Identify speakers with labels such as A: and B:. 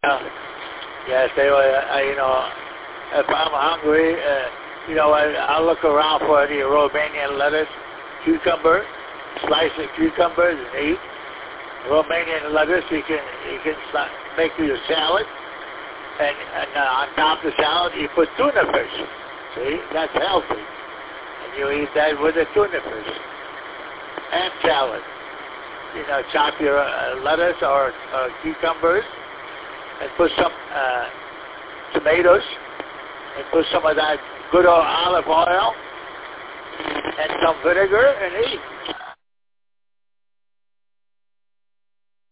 A: Yes, they were, if I'm hungry, I'll look around for the Romanian lettuce, cucumber, slice of cucumbers and eat. Romanian lettuce, you can make you a salad, and on top of the salad you put tuna fish. See, that's healthy, and you eat that with the tuna fish and salad. Chop your lettuce or cucumbers, and put some tomatoes, and put some of that good old olive oil and some vinegar, and eat.